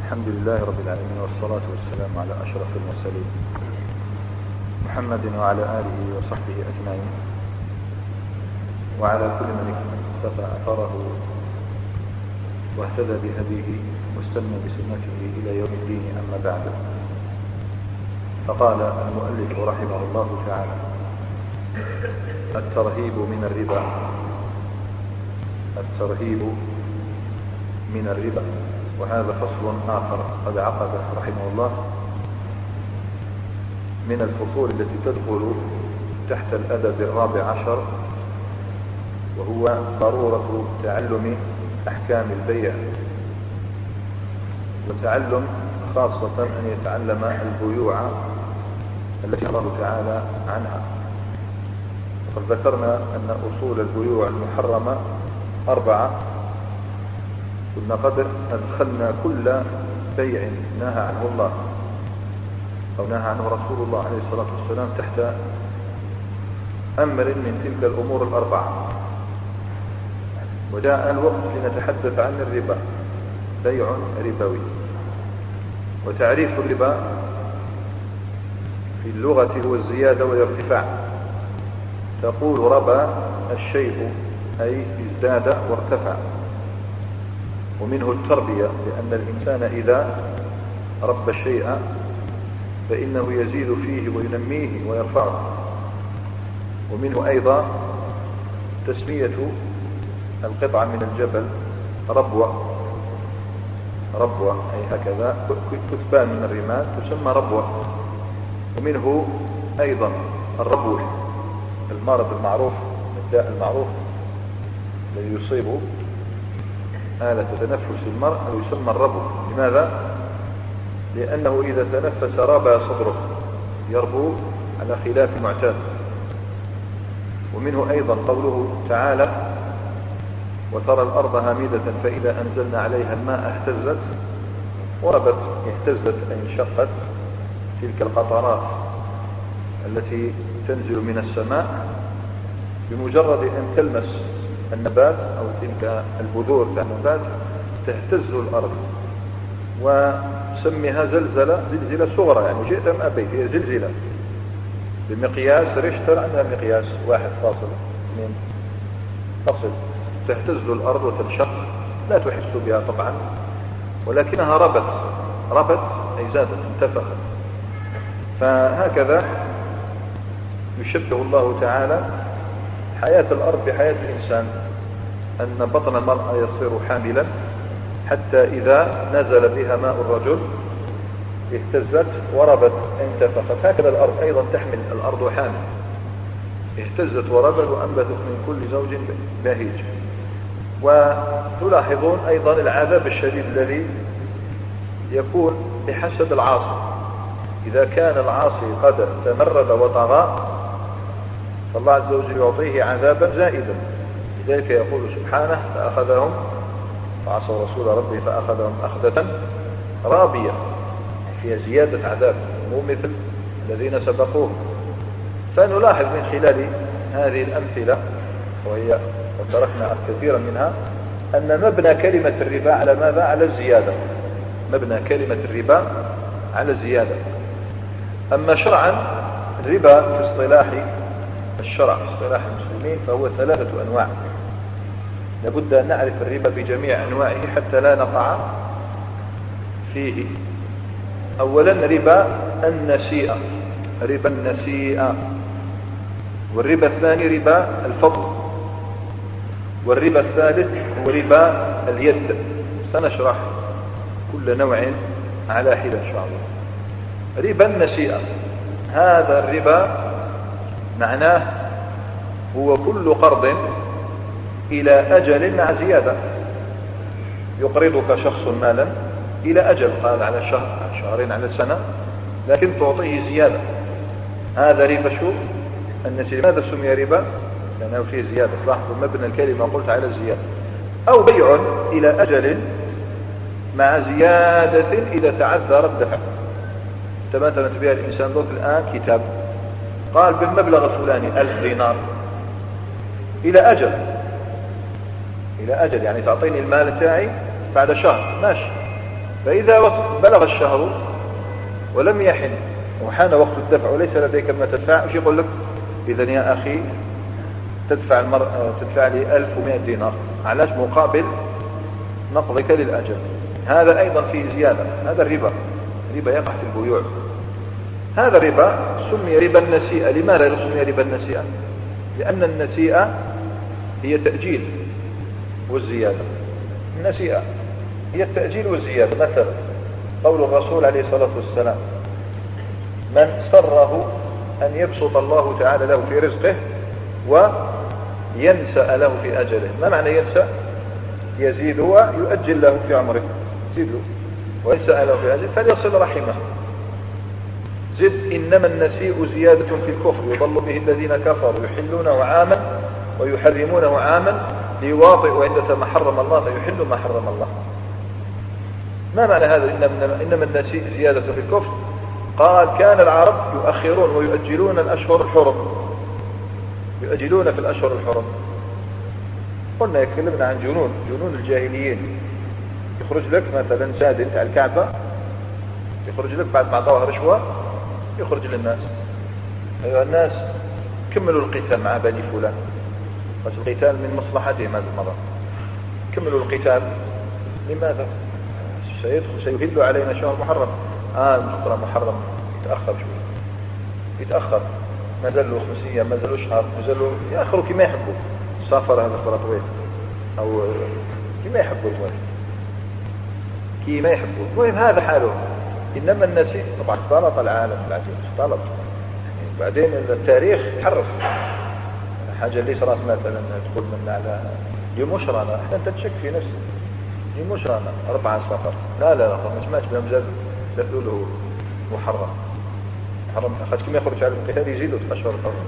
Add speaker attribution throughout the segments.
Speaker 1: الحمد لله رب العالمين، والصلاة والسلام على أشرف المرسلين محمد وعلى آله وصحبه أجمعين، وعلى كل من اقتفى أثره واهتدى بهديه واستنى بسنته إلى يوم الدين. أما بعد، فقال المؤلف رحمه الله تعالى: الترهيب من الربا. الترهيب من الربا، وهذا فصل آخر قد عقده رحمه الله من الفصول التي تدخل تحت الأدب الرابع عشر، وهو ضرورة تعلم أحكام البيع، وتعلم خاصة أن يتعلم البيوع التي الله تعالى عنها. وقد ذكرنا أن أصول البيوع المحرمة 4. كنا قد أدخلنا كل بيع نهى عنه الله أو نهى عنه رسول الله عليه الصلاة والسلام تحت أمر من تلك الأمور 4. وجاء الوقت لنتحدث عن الربا، بيع ربوي. وتعريف الربا في اللغة هو الزيادة والارتفاع. تقول ربا الشيء أي ازداد وارتفع، ومنه التربية، لأن الإنسان إذا ربى الشيء فإنه يزيد فيه وينميه ويرفعه. ومنه أيضا تسمية القطعة من الجبل ربوة. ربوة أي هكذا كتبان من الرمال تسمى ربوة. ومنه أيضا الربوش، المرض المعروف، الداء المعروف الذي يصيب آلة تنفس المرء يسمى الربو. لماذا؟ لأنه إذا تنفس ربى صدره، يربو على خلاف المعتاد. ومنه أيضا قوله تعالى: وترى الأرض هامدة فإذا أنزلنا عليها الماء اهتزت وربت. اهتزت أي انشقت. تلك القطرات التي تنزل من السماء بمجرد أن تلمس النبات أو تلك البذور تاع النبات تهتز الأرض. وسميها زلزلة صغرى، يعني جئت أم أبيت، هي زلزلة بمقياس ريشتر، عندها مقياس 1.2 تصل. تهتز الأرض وتنشق، لا تحس بها طبعا، ولكنها ربت أي زادت انتفخت. فهكذا يشبه الله تعالى حياة الأرض بحياة الإنسان، أن بطن المرأة يصير حاملا حتى إذا نزل بها ماء الرجل اهتزت وربت انتفخت. هكذا الأرض أيضا تحمل الأرض حامل، اهتزت وربت وأنبتت من كل زوج بهيج. وتلاحظون أيضا العذاب الشديد الذي يكون بحسب العاصي. إذا كان العاصي قد تمرد وطغى فالله عز وجل يعطيه عذابا زائدا. لذلك يقول سبحانه: فأخذهم فعصوا رسول ربه فأخذهم أخذة رابية، فيها زيادة عذاب، مو مثل الذين سبقوه. فنلاحظ من خلال هذه الأمثلة، وهي قد تركنا كثيرا منها، أن مبنى كلمة الربا على ماذا؟ على الزيادة. مبنى كلمة الربا على الزيادة. أما شرعا الربا في اصطلاح الشرع، في اصطلاح المسلمين، فهو 3 أنواع. لابد أن نعرف الربا بجميع أنواعه حتى لا نقع فيه. أولا ربا النسيئة، ربا النسيئة. والربا الثاني ربا الفضل. والربا الثالث هو ربا اليد. سنشرح كل نوع على حدة إن شاء الله. ربا النسيئة، هذا الربا معناه هو كل قرض إلى أجل مع زيادة. يقرضك شخص مالا إلى أجل، قال على شهر، على شهرين، على سنة، لكن تعطيه زيادة. هذا ربا شو؟ النسيئة. ماذا سمي ربا؟ لأنه فيه زيادة. لاحظوا مبنى الكلمة قلت على الزيادة. أو بيع إلى أجل مع زيادة إذا تعذر الدفع. أنت مثلا تبيع الإنسان ذوك الآن كتاب، قال بالمبلغ الفلاني 1000 دينار إلى أجل. إلى أجل يعني تعطيني المال تاعي بعد شهر، ماشي. فإذا بلغ الشهر ولم يحن وحان وقت الدفع وليس لديك ما تدفع، وش يقول لك؟ إذا يا أخي تدفع لي 1100 دينار، علاش؟ مقابل نقضك للأجل. هذا أيضا فيه زيادة، هذا الربا يقع في البيوع. هذا الربا سمي ربا النسيئة. لماذا سمي ربا النسيئة؟ لأن النسيئة هي تأجيل والزيادة. النسيئة هي التأجيل والزيادة. مثلا قول الرسول عليه الصلاة والسلام: من سره أن يبسط الله تعالى له في رزقه وينسأ له في أجله. ما معنى ينسأ؟ يزيد ويؤجل له في عمره، يزيد له وينسأ له في أجله فليصل رحمه. زد: إنما النسيء زيادة في الكفر يضل به الذين كفروا يحلونه عاما ويحرمونه عاما ليواطئوا عدة ما حرم الله فيحلوا ما حرم الله. ما معنى هذا إنما النسيء زيادة في الكفر؟ قال: كان العرب يؤخرون ويؤجلون الأشهر الحرم، يؤجلون في الأشهر الحرم. قلنا يتكلمنا عن جنون الجاهليين. يخرج لك مثلا سادن تاع الكعبة، يخرج لك بعد ما اعطوه رشوة، يخرج للناس: أيها الناس كملوا القتال مع بني فلان. بس القتال من مصلحتهم هذه المرة، كملوا القتال. لماذا؟ سيهل علينا شهر محرم. المحرم محرم يتأخر شوي، يتأخر، ما زالوا 5 أيام، ما زالوا شهر، ما زالوا يأخروا كما يحبوا. سافر هذا الطويل أو كما يحبوا الزواج، كما يحبوا. المهم هذا حاله. إنما النسيء طبعا اختلط العالم العجيب، اختلط. بعدين التاريخ حرف حاجة اللي صارت مثلا تقول من على اليوم مش رانا، احنا انت تشك في نفسك. اليوم مش رانا 4 صفر، لا ما سمعتش بهم زاد دخلوا له محرم أخذ كما يخرج على القتال يزيدوا في أشهر الحرم.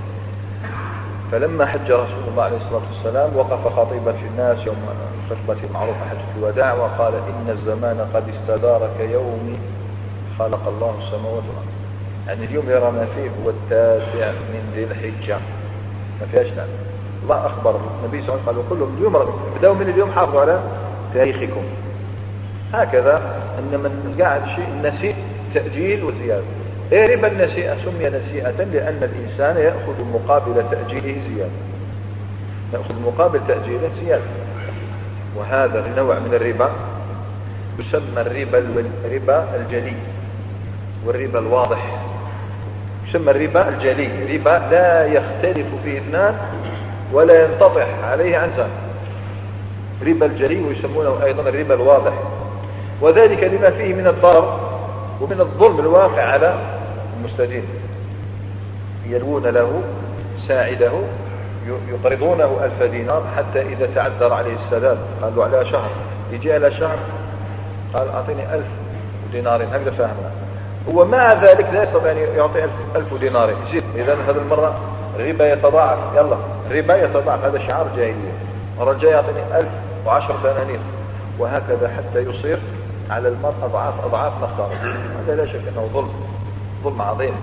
Speaker 1: فلما حج رسول الله عليه الصلاة والسلام وقف خطيبا في الناس يوم خطبته المعروفة حجة الوداع وقال: إن الزمان قد استدار كيوم خلق الله السماوات والأرض. يعني اليوم يرانا فيه هو 9 من ذي الحجة، ما فيهاش نعم. الله أخبر النبي صلى الله عليه وسلم قال كلهم اليوم بدأوا من اليوم حافظوا على تاريخكم. هكذا أن من قاعد شيء النسيء تأجيل وزيادة. ربا النسيئة سمي نسيئة لأن الإنسان يأخذ مقابل تأجيله زيادة، يأخذ مقابل تأجيله زيادة. وهذا النوع من الربا يسمى الربا الجلي والربا الواضح. يسمى الربا الجلي، ربا لا يختلف فيه اثنان ولا ينتطح عليه عنزان. ربا الجلي ويسمونه أيضا الربا الواضح، وذلك لما فيه من الضرر ومن الظلم الواقع على المستدين. يلوون له ساعده يقرضونه 1000 دينار حتى إذا تعذر عليه السداد قال له على شهر، يجي على شهر قال أعطيني 1000 دينار، هكذا فهمنا. هو مع ذلك لا يستطيع أن يعطي 1000 دينار يزيد. إذن هذه المرة الربا يتضاعف، يلا الربا يتضاعف، هذا شعار جاهلية. مرة الجاية يعطيني 1010 دنانير، وهكذا حتى يصير على المرء أضعاف نخارة. هذا لا شك أنه ظلم عظيم.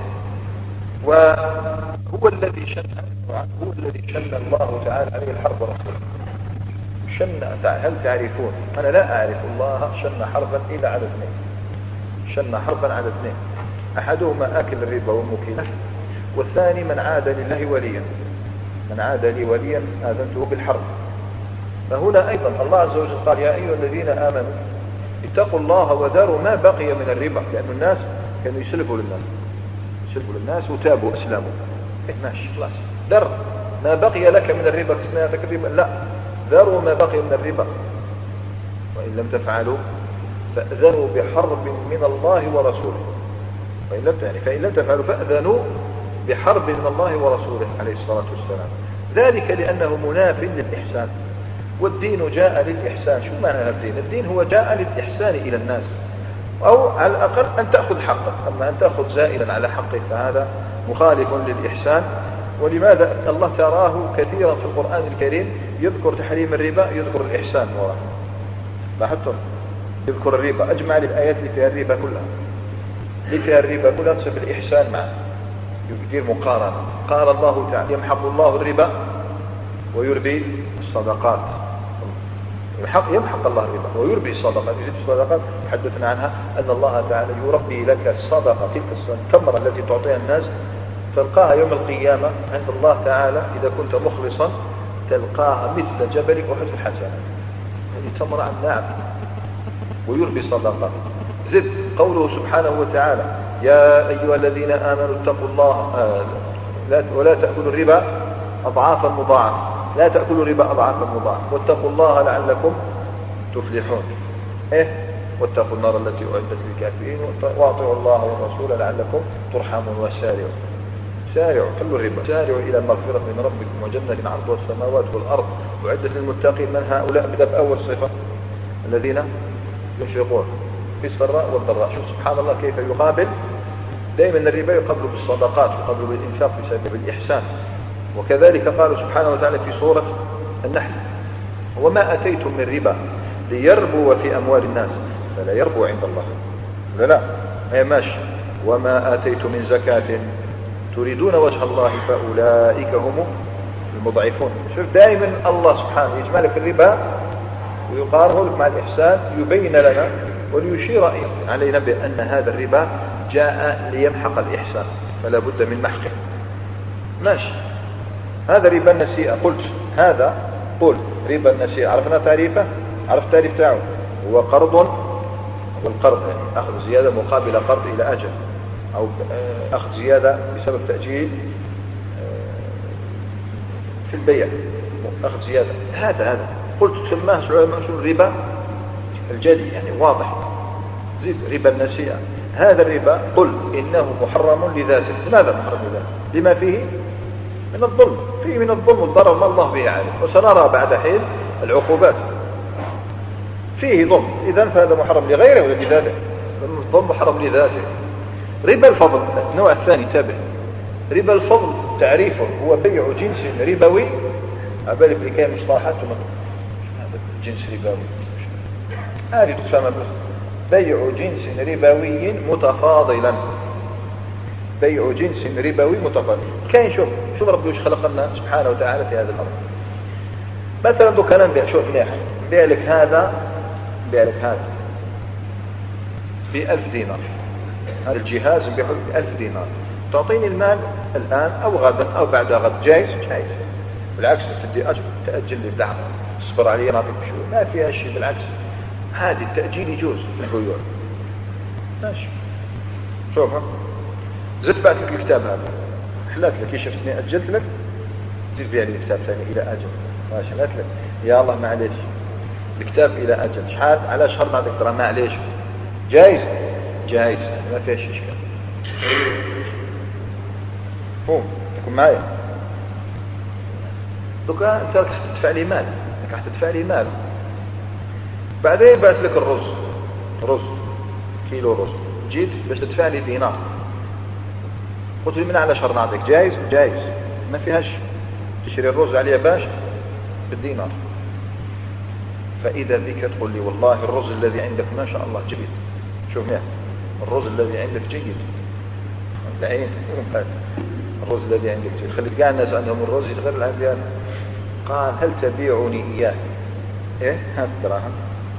Speaker 1: وهو الذي شن الله تعالى عليه الحرب ورسوله. هل تعرفون؟ أنا لا أعرف الله شن حربا إلا على 2. شن حربا على 2، أحدهما آكل الربا وموكله، والثاني من عاد لله وليا. من عاد لي وليا آذنته بالحرب. فهنا أيضا الله عز وجل قال: يا أيها الذين آمنوا اتقوا الله وذروا ما بقي من الربا. لأن الناس كانوا يسلفوا للناس وتابوا أسلاموا. ماشي خلاص، ذر ما بقي لك من الربا، كسناتك الربا، لا، ذروا ما بقي من الربا، وإن لم تفعلوا فأذنوا بحرب من الله ورسوله. فإن لم تفعلوا فأذنوا بحرب من الله ورسوله عليه الصلاة والسلام. ذلك لأنه مناف للإحسان، والدين جاء للإحسان. شو معنى الدين؟ الدين هو جاء للإحسان إلى الناس، أو على الأقل أن تأخذ حقك. أما أن تأخذ زائلا على حقك فهذا مخالف للإحسان. ولماذا الله تراه كثيرا في القرآن الكريم يذكر تحريم الربا، يذكر الإحسان وراه. لاحظتم؟ يذكر الربا، أجمع الآيات اللي فيها الربا كلها، تصف الإحسان معه، يدير مقارنة. قال الله تعالى: يمحق الله الربا ويربي الصدقات. يمحق الله الربا ويربي الصدقات، يزيد الصدقات. حدثنا عنها أن الله تعالى يربي لك الصدقة، تلك التمرة التي تعطيها الناس تلقاها يوم القيامة عند الله تعالى إذا كنت مخلصا، تلقاها مثل جبل أحد في الحسنات. هذه تمرة عن نعم ويربي الصدقات. زد قوله سبحانه وتعالى: يا أيها الذين آمنوا اتقوا الله ولا تأكلوا الربا أضعافا مضاعفة، لا تأكلوا الربا أضعافا مضاعفة، واتقوا الله لعلكم تفلحون. واتقوا النار التي أعدت للكافرين واطيعوا الله والرسول لعلكم ترحمون. وسارعوا سارعوا خلوا الربا، سارعوا إلى مغفرة من ربكم وجنة عرضها السماوات والأرض أعدت للمتقين. من هؤلاء؟ بدأ بأول صفة: الذين ينفقون في السراء والضراء. شوف سبحان الله كيف يقابل دائما الربا، يقابل بالصدقات، يقابل بالإنفاق في سبيل الإحسان. وكذلك قال سبحانه وتعالى في سورة النحل: وما أتيتم من ربا ليربو في أموال الناس فلا يربو عند الله. لا هي ماشي. وما آتيتم من زكاة تريدون وجه الله فأولئك هم المضعفون. شوف دائما الله سبحانه يجمع لك الربا ويقارنه لك مع الإحسان، يبين لنا وليشير علينا بأن هذا الربا جاء ليمحق الإحسان فلا بد من محقه. ماشي. هذا ربا النسيئة. قلت هذا قل ربا النسيئة، عرفنا تعريفه، عرفت تعريف تاعه، هو قرض، والقرض يعني أخذ زيادة مقابل قرض إلى أجل، أو أخذ زيادة بسبب تأجيل في البيع، أخذ زيادة. هذا قلت سماه شو الربا الجلي يعني واضح. زيد ربا النسيئة. هذا الربا قل إنه محرم لذاته. لماذا محرم لذاته؟ لما فيه من الظلم، فيه من الظلم والضرر ما الله به عالم، وسنرى بعد حين العقوبات. فيه ظلم، إذن فهذا محرم لغيره ولا لذاته؟ الظلم محرم لذاته. ربا الفضل النوع الثاني تابع. ربا الفضل تعريفه هو بيع جنس ربوي، أبالي في كام مصطلحات هذا جنس ربوي هذه تسمى بيع جنس ربوي متفاضلا. بيع جنس ربوي متفاضل. كاين شوف ربي وش خلق لنا سبحانه وتعالى في هذا الأمر. مثلا دو كلام بيع، شوف مليح، بيع لك هذا ب1000 دينار، هذا الجهاز بيعه ب1000 دينار، تعطيني المال الآن أو غدا أو بعد غد، جايز؟ بالعكس تدي أجر، تأجل لي دعم، تصبر علي نعطيك شوي، ما فيها شيء، بالعكس هذه التأجيل يجوز في البيوع. ماشي. شوفها زدت بعد لك الكتاب هذا، حلات لك، شفتني أجلت لك، زيد بيع لي الكتاب ثاني إلى أجل. ماشي. حلات لك يا الله معليش الكتاب إلى أجل، شحال على شهر بعدك ترى معليش، جايز ما فيها شيء إشكال. فهم تكون معايا. دوكا أنت راح تدفع لي مال، راح تدفع لي مال، بعدين بعث لك الرز كيلو رز، جيت باش تدفع لي دينار، قلت لي من على شهر نعطيك، جايز ما فيهاش، تشري الرز عليها باش بالدينار. فإذا بك تقول لي والله الرز الذي عندك ما شاء الله جيد، شوف معي الرز الذي عندك جيد، العين الرز الذي عندك جيد، خليت كاع الناس عندهم الرز غير العبيان. قال هل تبيعني إياه؟ هات الدراهم.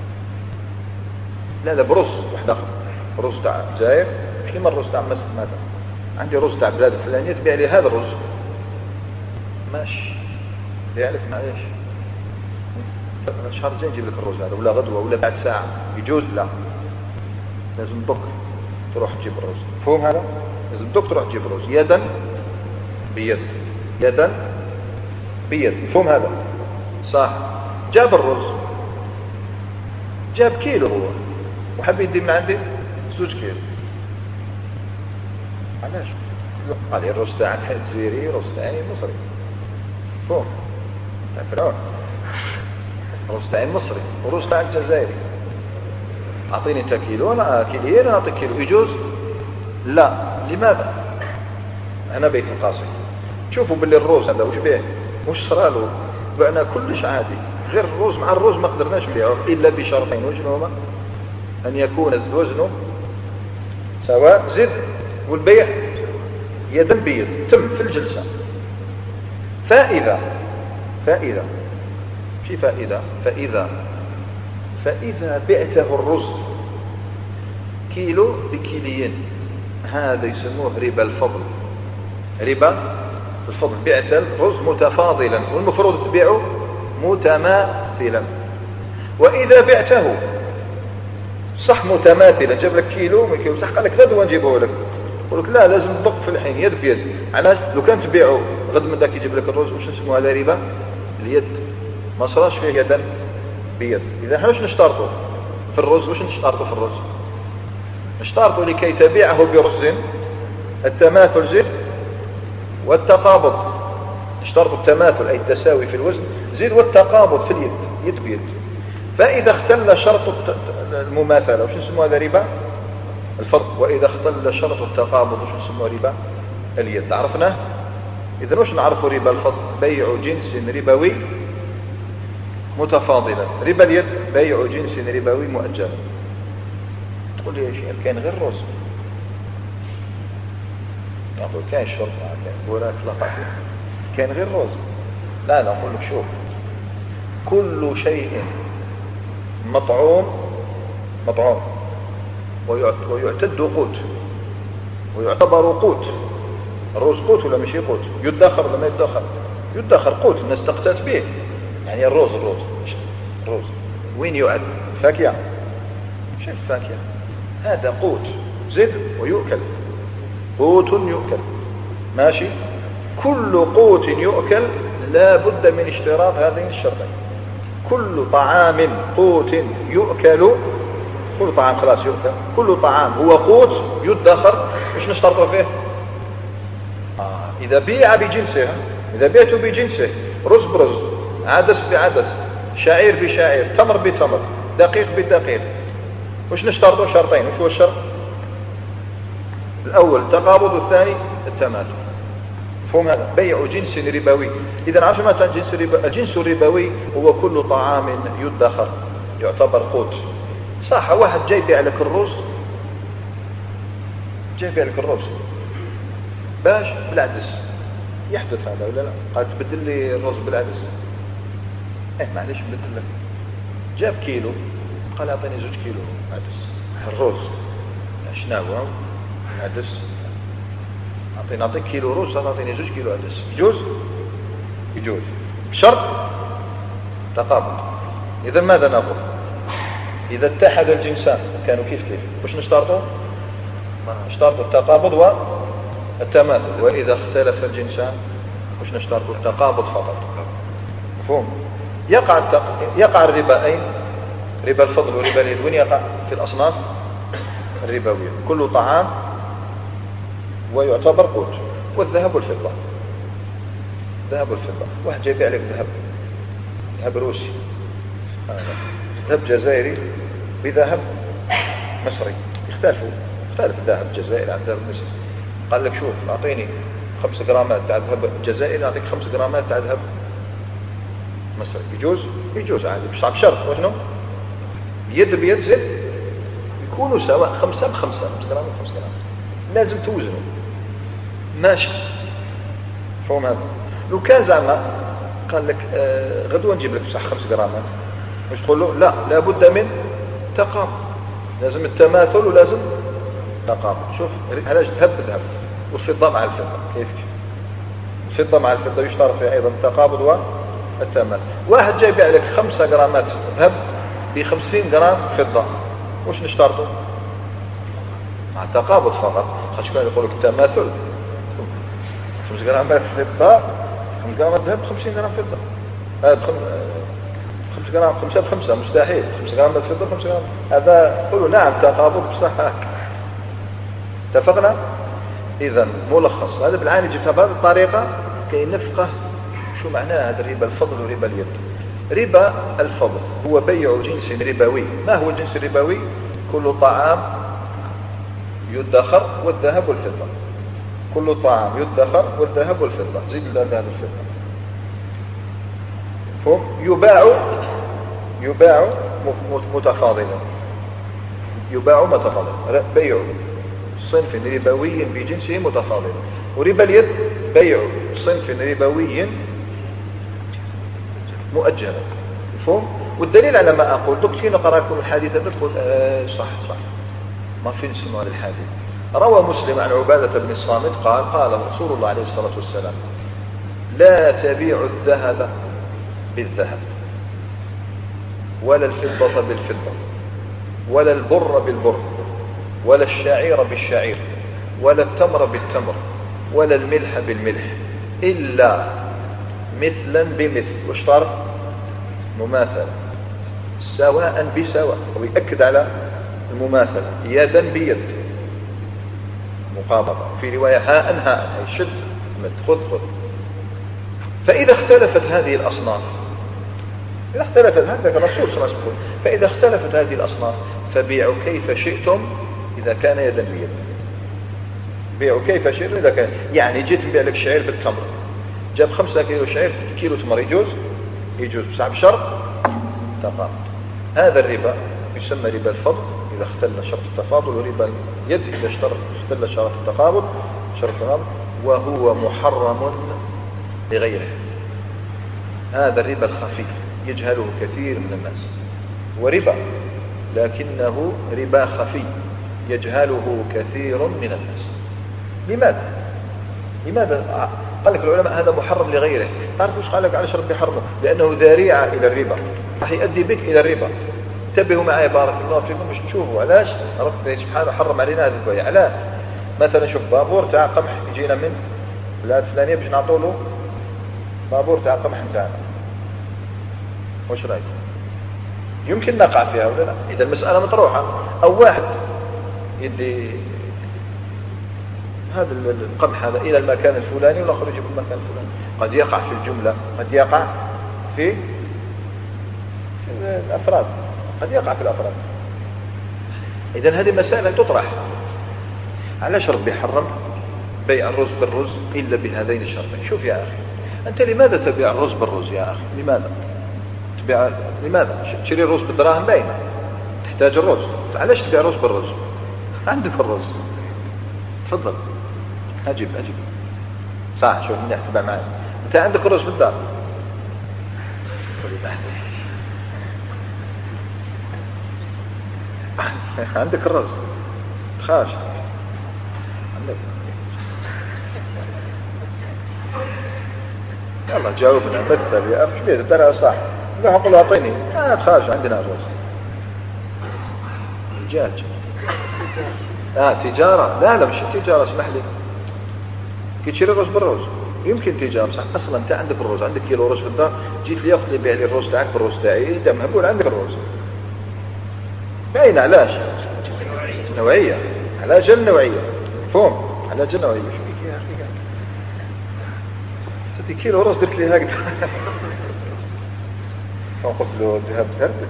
Speaker 1: لا برز واحد آخر، رز تاع الجزائر مش كيما الرز تاع مصر. ماذا عندي رز تاع بلاد الفلانية، تبيع لي هذا الرز، ماشي بيع لك معليش، شهر جاي نجيب لك الرز هذا، ولا غدوة ولا بعد ساعة، يجوز؟ لا، لازم دك تروح تجيب الرز. فهم هذا؟ لازم دك تروح تجيب الرز يدا بيد. فهم هذا؟ صح. جاب الرز، جاب كيلو هو، وحب يدي من عندي 2 كيلو. علاش؟ قال لي الرز تاعك جزيري، رز تاعي مصري. فهم؟ تاع فرعون، رز تاعي مصري ورز تاعك جزائري، اعطيني انت كيلو، انا كيلين، انا اعطيك كيلو، يجوز؟ لا. لماذا؟ انا بيت القاصي. شوفوا باللي الرز هذا وش بيه، وش صرالو، بعنا كلش عادي، غير الرز مع الرز ما قدرناش نبيعه الا بشرطين، وشنو هما؟ ان يكون الوزن سواء، زد، والبيع يدا بيد، تم في الجلسة. فإذا فإذا بعته الرز كيلو بكيلين هذا يسموه ربا الفضل. ربا الفضل، بعت الرز متفاضلا والمفروض تبيعه متماثلا. وإذا بعته صح متماثلا، جاب لك كيلو من كيلو صح، قال لك زاد ونجيبه لك، يقول لك لا لازم تدق في الحين يد بيد. علاش؟ لو كان تبيعه غد من ذاك يجيب لك الرز، واش نسموه هذا؟ ربا اليد، ما صراش فيه يدا بيد. اذا احنا واش نشترطوا في الرز؟ واش نشترطوا في الرز؟ نشترطوا لكي تبيعه برز التماثل زد والتقابض. نشترطوا التماثل اي التساوي في الوزن زد والتقابض في اليد، يد بيد. فاذا اختل شرط المماثله واش نسموه هذا؟ ربا الفضل. واذا اختل شرط التقابض واش نسموه؟ ربا اليد. عرفناه. اذا واش نعرفوا ربا الفضل؟ بيع جنس ربوي متفاضلا. ربا اليد بيع جنس ربوي مؤجلا. تقول لي يا شيخ كاين غير الرز؟ نقول كاين الشرطه، كاين وراك لقطه، كاين غير الرز؟ لا نقول لك شوف، كل شيء مطعوم ويعتد قوت ويعتبر قوت. الرز قوت ولا ماشي قوت؟ يدخر ولا ما يدخر؟ يدخر، قوت الناس تقتات به. يعني الرز وين يعد؟ فاكهة. شو الفاكهة؟ هذا قوت زد ويؤكل، قوت يؤكل، ماشي. كل قوت يؤكل لا بد من اشتراط هذين الشرطين. كل طعام قوت يؤكل، كل طعام خلاص يؤكل، كل طعام هو قوت يدخر. ايش نشترطه فيه؟ اذا بيع بجنسه، اذا بعته بجنسه، رز برز، عدس بعدس، شعير بشعير، تمر بتمر، دقيق بدقيق، وش نشترطه؟ شرطين. وش هو الشرط؟ الاول التقابض والثاني التماثل. مفهوم هذا؟ بيع جنس ربوي. اذا عرفنا ما جنس الربا؟ الجنس الربوي هو كل طعام يدخر يعتبر قوت. صح، واحد جاي يبيع لك الرز، جاي يبيع لك الرز باش بالعدس، يحدث هذا ولا لا؟ قال تبدل لي الرز بالعدس، معليش نبدل لك. جاب كيلو، قال اعطيني 2 كيلو عدس. الرز شنو هو؟ عدس. نعطيك كيلو رز، تعطيني 2 كيلو عدس. يجوز؟ يجوز بشرط تقابض. اذا ماذا نقول؟ اذا اتحد الجنسان كانوا كيف واش نشترطوا؟ نشترطوا التقابض والتماثل. واذا اختلف الجنسان واش نشترطوا؟ التقابض فقط. مفهوم؟ يقع الربا اين؟ ربا الفضل وربا اليد وين يقع؟ في الاصناف الربويه. كل طعام ويعتبر قوت. والذهب والفضه، الذهب والفضه. واحد جاي يبيع لك ذهب روسي، ذهب جزائري بذهب مصري، يختلف الذهب الجزائري عن الذهب المصري. قال لك شوف اعطيني 5 جرامات تاع ذهب جزائري، نعطيك 5 جرامات تاع ذهب مصري. يجوز؟ يجوز عادي، بصح بشرط وشنو؟ يد بيد زد يكونوا سواء، 5 ب5، 5 جرام ب5 جرام، لازم توزنوا، ماشي. فهم هذا؟ لو كان زعما قال لك غدوه نجيب لك بصح 5 جرامات، واش تقول له؟ لا، لابد من تقابض، لازم التماثل ولازم تقابض. شوف علاش ذهب بالذهب والفضه مع الفضه، كيف الفضه مع الفضه يشترط فيها ايضا التقابض والتماثل. واحد جاي يبيع لك 5 جرامات ذهب ب 50 جرام فضه، واش نشترطوا؟ مع التقابض فقط. خاطش كانوا يقول لك التماثل 5 جرامات فضه، 5 جرامات ذهب 50 جرام فضه، 5 جرام 5 ب5 مستحيل. 5 جرامات فضه 5 جرام، هذا قولوا نعم تقابض بصح. اتفقنا؟ اذا ملخص هذا بالعاني جبتها بهذه الطريقه كي نفقه شو معناه هذا الربا الفضل وربا اليد. ربا الفضل هو بيع جنس ربوي. ما هو الجنس الربوي؟ كل طعام يدخر والذهب والفضه، كل طعام يدخر والذهب والفضه، زيد الذهب والفضه. يباع متفاضلا، يباع متفاضلا، بيع صنف ربوي بجنسه متفاضل. وربا اليد بيع صنف ربوي مؤجلا. مفهوم؟ والدليل على ما أقول دوك فين نقرأ لكم الحديث تدخل صح ما في نسمع الحديث. روى مسلم عن عبادة بن الصامت قال رسول الله عليه الصلاة والسلام لا تبيع الذهب بالذهب ولا الفضة بالفضة ولا البر بالبر ولا الشعير بالشعير ولا التمر بالتمر ولا الملح بالملح إلا مثلا بمثل. واشترط مماثلة سواء بسواء، ويأكد على المماثلة يدا بيد مقابضة، في رواية هاء أي شد خذ. فإذا اختلفت هذه الأصناف، إذا اختلفت هذا الرسول صلى الله عليه وسلم، فإذا اختلفت هذه الأصناف فبيعوا كيف شئتم إذا كان يدا بيد. بيعوا كيف شئتم إذا كان، يعني جيت نبيع لك شعير بالتمر، جاب 5 كيلو شعير كيلو تمر، يجوز بس بشرط تفاضل. هذا الربا يسمى ربا الفضل إذا اختل شرط التفاضل، وربا اليد إذا اختل شرط التقابل وهو محرم لغيره. هذا الربا الخفي يجهله كثير من الناس، وربا لكنه ربا خفي يجهله كثير من الناس. لماذا؟ قال لك العلماء هذا محرم لغيره. تعرف وش قال لك على شرط بحرمه؟ لأنه ذريعة إلى الربا، راح يؤدي بك إلى الربا. انتبهوا معي بارك الله فيكم باش تشوفوا علاش ربنا سبحانه حرم علينا هذا البيع. علاش؟ مثلا شوف بابور تاع قمح يجينا من بلاد فلانية باش نعطوا له بابور تاع قمح نتاعنا، واش رايك؟ يمكن نقع فيها ولا لا؟ إذا المسألة مطروحة. أو واحد يدي هذا القمح هذا إلى المكان الفلاني والآخر يجيب المكان الفلاني، قد يقع في الجملة، قد يقع في الأفراد، قد يقع في الأفراد. إذن هذه مسائل تطرح. علاش ربي حرم بيع الرز بالرز إلا بهذين الشرطين؟ شوف يا أخي، أنت لماذا تبيع الرز بالرز يا أخي؟ لماذا تشتري الرز بالدراهم باينة تحتاج الرز، علاش تبيع الرز بالرز؟ عندك الرز، تفضل أجيب صح. شوف مني احتبع معي، أنت عندك الرز في الدار، عندك الرز تخافش عندك. يلا جاوبنا مثل يا أخي ليه ترى صح. لا أقول أعطيني، لا تخافش عندنا الرز. دجاج تجارة؟ لا مش تجارة، اسمح لي. كي تشتري الرز بالرز يمكن تجارة صح. أصلا أنت عندك الرز، عندك كيلو رز في الدار، جيت لي ياخذ لي بيع لي الرز تاعك بالرز تاعي، أنت مهبول عندك الرز باين. علاش؟ نوعية، على جل نوعية، فهم على جل نوعية. شو فيك يا أخي؟ هذي كيلو رز درت لي هكذا قلت له ذهب هردك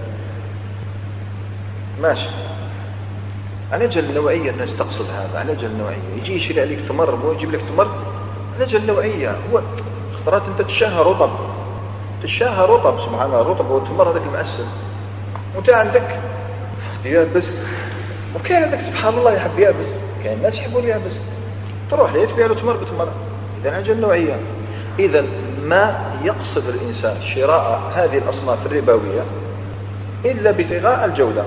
Speaker 1: ماشي. على جل نوعية الناس تقصد هذا، على جل نوعية. يجي يشيل عليك تمر ويجيب لك تمر على جل نوعية. هو خطرات أنت تشاهى رطب سبحان الله، الرطب والتمر هذاك المعسل، وأنت عندك يابس، وكان عندك سبحان الله يحب يابس، كان الناس يحبون يابس، تروح ليه تبيع له تمر بتمر. إذا على جل نوعية. إذا ما يقصد الإنسان شراء هذه الأصناف الربوية إلا بابتغاء الجودة.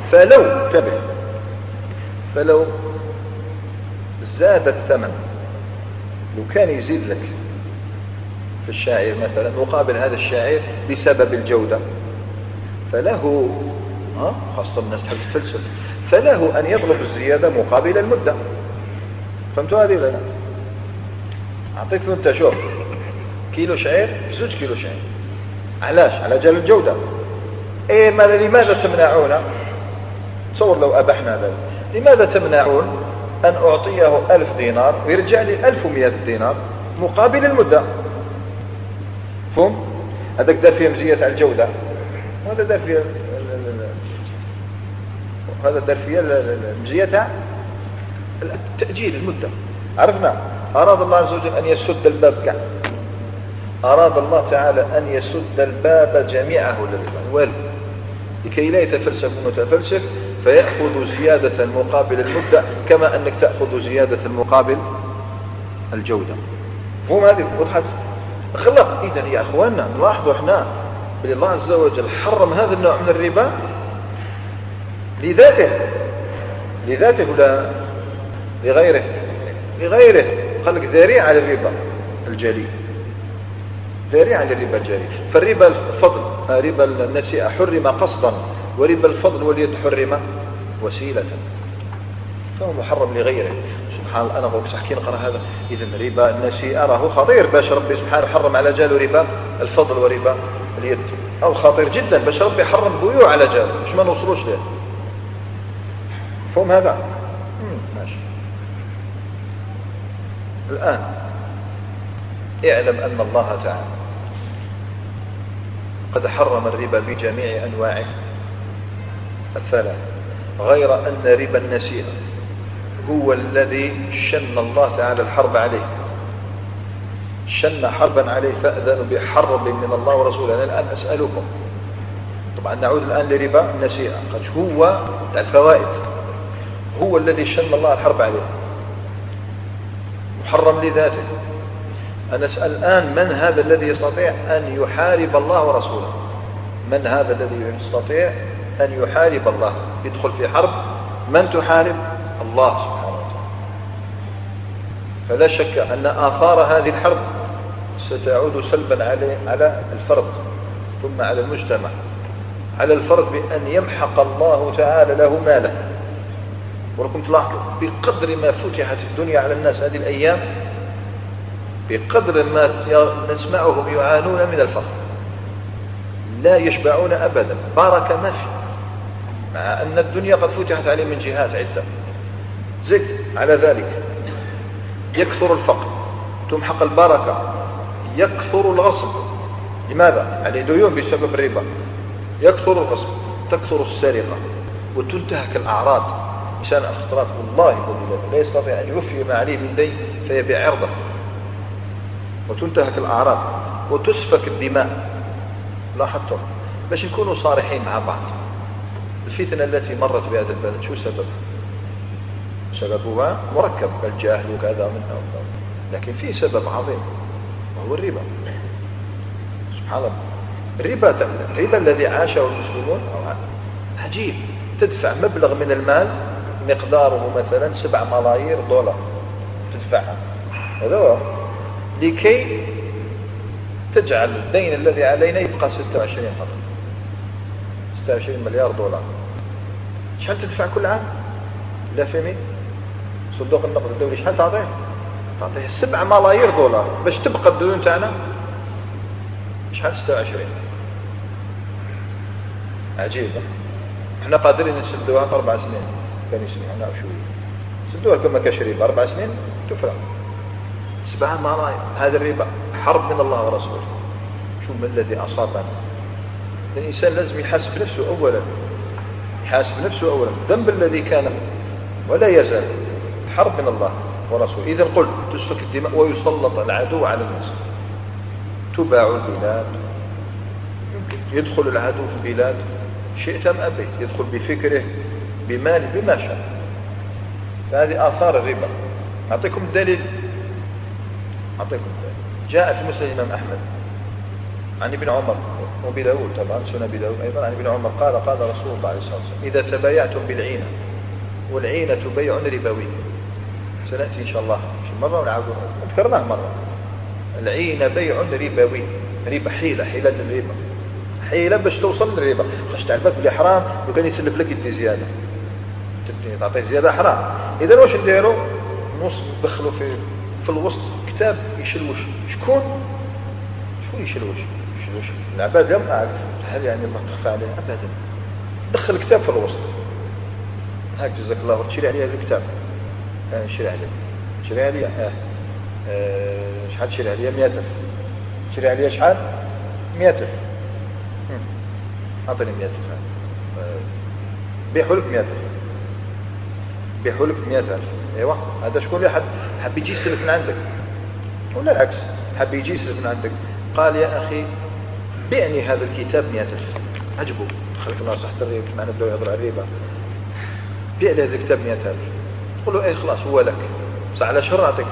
Speaker 1: فلو زاد الثمن، لو كان يزيد لك في الشاعر مثلا مقابل هذا الشاعر بسبب الجودة، فله خاصة الناس تحب تفلسف، فله أن يطلب الزيادة مقابل المدة. فهمتوا هذه لنا؟ أعطيك أنت شوف كيلو شعير 2 كيلو شعير، علاش؟ على جال الجودة. لماذا تمنعون؟ تصور لو أبحنا ذلك، لماذا تمنعون أن أعطيه 1000 دينار ويرجع لي 1100 دينار مقابل المدة؟ فهم؟ هذاك دار فيه مزية على الجودة، وهذا دار فيه المزية تأجيل المدة. عرفنا؟ أراد الله عز وجل أن يسد الباب أراد الله تعالى أن يسد الباب جميعه للربا لكي لا يتفلسف متفلسف فيأخذ زيادة مقابل المدة، كما أنك تأخذ زيادة مقابل الجودة. فهم هذه وضحت؟ غلط. إذن يا أخواننا نلاحظوا إحنا بل الله عز وجل حرم هذا النوع من الربا لذاته ولا لغيره قال لك ذريعة على الربا الجلي، ذريعة على الربا الجلي. فالربا الفضل ربا النسيئة حرم قصدا، وربا الفضل واليد حرم وسيلة، فهو محرم لغيره. سبحان الله، أنا أقول صحكي نقرأ هذا. إذن ربا النسيئة راهو خطير، باش ربي سبحانه حرم على جاله ربا الفضل وربا اليد، أو خطير جدا باش ربي حرم بيوع على جاله، مش ما نوصلوش له. فهم هذا ماشي. الآن اعلم أن الله تعالى قد حرم الربا بجميع أنواعه الثلاث، غير أن ربا النسيئة هو الذي شن الله تعالى الحرب عليه، شن حربا عليه، فأذنوا بحرب من الله ورسوله. أنا الآن أسألكم، طبعا نعود الآن لربا النسيئة، قد هو الفوائد هو الذي شن الله الحرب عليه، محرم لذاته. أنا أسأل الآن، من هذا الذي يستطيع أن يحارب الله ورسوله؟ من هذا الذي يستطيع أن يحارب الله، يدخل في حرب؟ من تحارب؟ الله سبحانه وتعالى. فلا شك أن آثار هذه الحرب ستعود سلبا على الفرد، ثم على المجتمع. على الفرد بأن يمحق الله تعالى له ماله. ولكم تلاحظوا بقدر ما فتحت الدنيا على الناس هذه الأيام، بقدر ما نسمعهم يعانون من الفقر، لا يشبعون أبدا، بركة ما في، مع أن الدنيا قد فتحت عليهم من جهات عدة. زد على ذلك يكثر الفقر، تمحق البركة، يكثر الغصب. لماذا؟ عليه ديون بسبب الربا. يكثر الغصب، تكثر السرقة، وتنتهك الأعراض. إنسان أخطرات والله لا يستطيع أن يوفي ما عليه من دين فيبيع عرضه، وتنتهك الأعراض وتسفك الدماء. لاحظتم؟ باش نكونوا صارحين مع بعض، الفتنة التي مرت بهذا البلد شو سببها مركب، الجهل وكذا منها وكذا، لكن في سبب عظيم وهو الربا. سبحان الله، الربا الذي عاشه المسلمون عجيب. تدفع مبلغ من المال مقداره مثلا 7 ملايير دولار تدفعها، هذا هو، لكي تجعل الدين الذي علينا يبقى 26 فقط، 26 مليار دولار. شحال تدفع كل عام؟ لا فهمي؟ صندوق النقد الدولي شحال تعطيه؟ تعطيه 7 ملايير دولار باش تبقى الديون تاعنا شحال؟ 26. عجيب. احنا قادرين نسدوها في 4 سنين، كان يسمعنا شويه سدوها كما كشريب 4 سنين تفرق. 7 ملايير، هذا الربا حرب من الله ورسوله. شو ما الذي أصابنا؟ الإنسان لازم يحاسب نفسه أولا، يحاسب نفسه أولا. الذنب الذي كان ولا يزال حرب من الله ورسوله. إذا قلت تسفك الدماء ويسلط العدو على الناس، تباع البلاد، يدخل العدو في البلاد شئت أم أبيت، يدخل بفكره بماله بما شاء. فهذه آثار الربا. أعطيكم دليل. جاء في مسند الإمام أحمد عن ابن عمر وابي داود، طبعا سنن ابي داود أيضا، عن ابن عمر قال قال رسول الله عليه الصلاة والسلام: إذا تبايعتم بالعينة، والعينة بيع ربوي. سنأتي إن شاء الله مرة ونعود، ذكرناه مرة. العينة بيع ربوي، ربا، حيلة الربا، حيلة باش توصل للربا. خاش تعرفك بلي حرام، لو كان يسلف لك يدي زيادة، تعطيه زيادة حرام. إذا واش نديروا؟ ندخلوا في الوسط كتاب يشلوش. شكون يشلوش؟ العباد لم أعرف هل يعني الله تخفى عليه أبدا. دخل كتاب في الوسط هاك، جزاك الله، تشري عليه الكتاب. شري عليه شحال تشري عليه؟ 100,000. تشري عليه شحال؟ 100,000. أعطني 100,000. بيحوا لك 100,000. بيحوا لك 100,000. ايوه، هذا شكون اللي حب يجي يسلف من عندك، ولا العكس حب يجي يسلف من عندك؟ قال: يا أخي بعني هذا الكتاب 100,000. عجبه، خليك ناصح الربا، معنا بدأوا يهضروا على الربا. بيع لي هذا الكتاب 100,000. تقول له: اي خلاص هو لك، بس على شهر نعطيك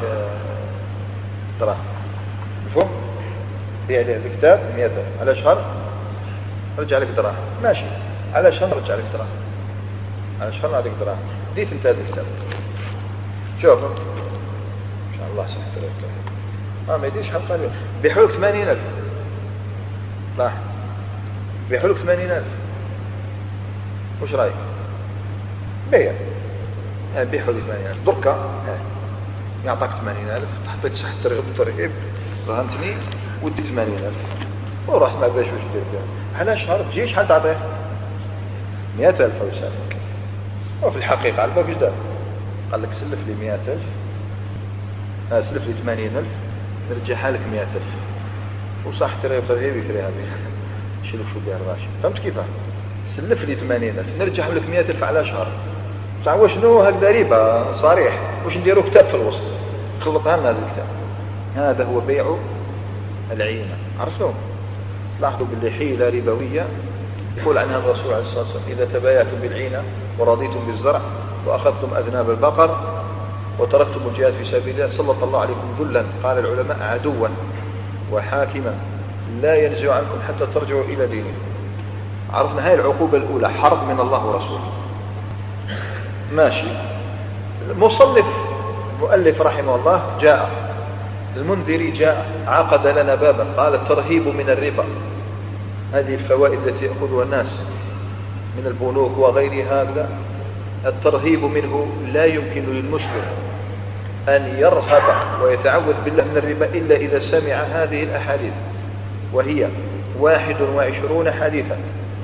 Speaker 1: دراهم. مفهوم؟ بيع لي هذا الكتاب 100,000 على شهر رجع لك دراهم ماشي، على شهر رجع لك دراهم، على شهر عليك دراهم. ديت انت هذا الكتاب شوف ان شاء الله سحت لك ما يديش حلقة اليوم بيحولك 80,000 لاحظ بيحولك 80,000 وش رايك؟ بيع بيحولك 80,000 دركة يعطاك 80,000 حطيت تحت الترغيب رهنتني ودي 80,000 ورحت ما باش واش دير فيها على شهر تجيش حد تعطيه 100,000 او يسالك. وفي الحقيقة على الباب ايش دار؟ قال لك سلف لي 100,000 سلف لي 80,000 نرجعها لك 100,000 وصح ترغيب يكريها بها شيلوا شو بها الراشد. فهمت كيفاه؟ سلف لي 80,000 نرجع لك 100,000 على شهر. صح وشنو هكذا ريبة صريح. وش نديروا كتاب في الوسط خلطها لنا هذا الكتاب. هذا هو بيع العينة. عرفتوا؟ لاحظوا باللي حيلة ربوية يقول عنها الرسول عليه الصلاة والسلام إذا تبايعتم بالعينة ورضيتم بالزرع وأخذتم أذناب البقر وتركتم الجهاد في سبيل الله سلط الله عليكم ذلا قال العلماء عدوا وحاكما لا ينزع عنكم حتى ترجعوا إلى دينكم. عرفنا هاي العقوبة الأولى حرب من الله ورسوله. ماشي. المصنف المؤلف رحمه الله جاء المنذري جاء عقد لنا بابا قال الترهيب من الربا. هذه الفوائد التي يأخذها الناس من البنوك وغيرها هذا الترهيب منه لا يمكن للمسلم أن يرهب ويتعوذ بالله من الربا إلا إذا سمع هذه الأحاديث وهي 21 حديثا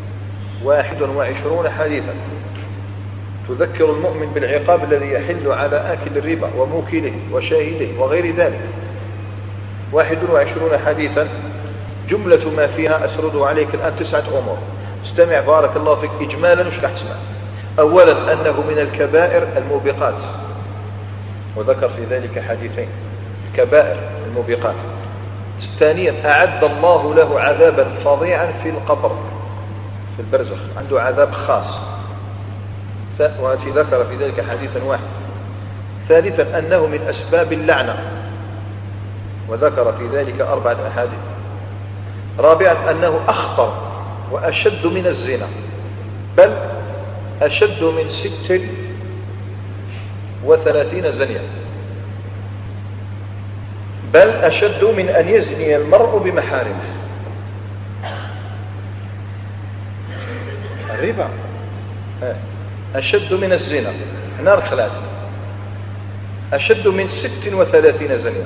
Speaker 1: 21 حديثا تذكر المؤمن بالعقاب الذي يحل على آكل الربا وموكله وشاهده وغير ذلك. 21 حديثا جملة ما فيها أسرد عليك الآن 9 أمور. استمع بارك الله فيك إجمالا وش راح تسمع. أولا أنه من الكبائر الموبقات وذكر في ذلك حديثين كبائر الموبقات. ثانيا أعد الله له عذابا فظيعا في القبر في البرزخ عنده عذاب خاص وفي ذكر في ذلك حديثا واحد. ثالثا أنه من أسباب اللعنة وذكر في ذلك 4 أحاديث. رابعا أنه أخطر وأشد من الزنا بل أشد من 36 زنيا بل أشد من أن يزني المرء بمحارمه. الربا أشد من الزنا نار خلاتي أشد من 36 زنيا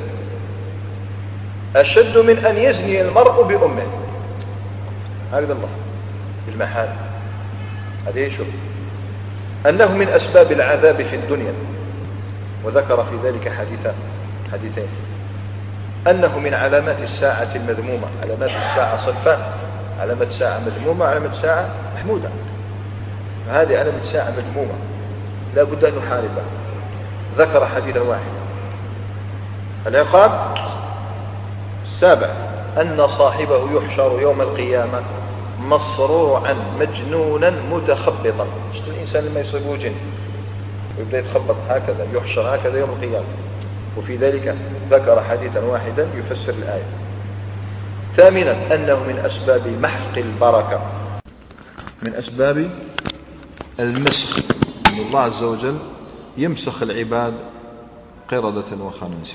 Speaker 1: أشد من أن يزني المرء بأمه. هكذا الله بالمحارم. هذه شوف أنه من أسباب العذاب في الدنيا وذكر في ذلك حديثين. أنه من علامات الساعة المذمومة. علامات الساعة صنفان علامة ساعة مذمومة علامة ساعة محمودة. هذه علامة ساعة مذمومة لا بد أن نحاربها. ذكر حديثا واحدا. العقاب 7 أن صاحبه يحشر يوم القيامة مصروعا مجنونا متخبطا. شفت الإنسان لما يصيبه جن ويبدأ يتخبط هكذا يحشر هكذا يوم القيامة. وفي ذلك ذكر حديثا واحدا يفسر الآية. ثامنا أنه من أسباب محق البركة من أسباب المسخ أن الله عز وجل يمسخ العباد قردة وخنازير.